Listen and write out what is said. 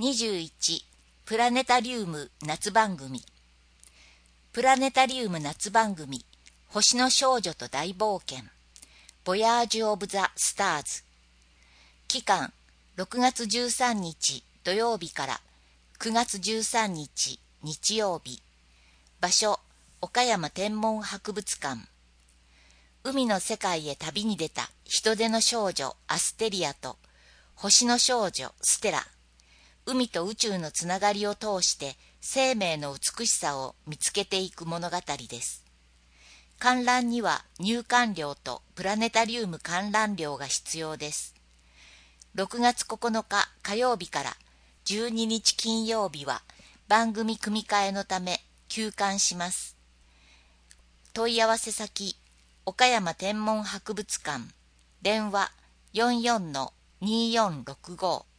21プラネタリウム夏番組。プラネタリウム夏番組星の少女と大冒険ボヤージュ・オブ・ザ・スターズ。期間6月13日土曜日から9月13日日曜日。場所岡山天文博物館。海の世界へ旅に出た人手の少女アステリアと星の少女ステラ。海と宇宙のつながりを通して生命の美しさを見つけていく物語です。観覧には入館料とプラネタリウム観覧料が必要です。6月9日火曜日から12日金曜日は番組組み替えのため休館します。問い合わせ先岡山天文博物館、電話 44-2465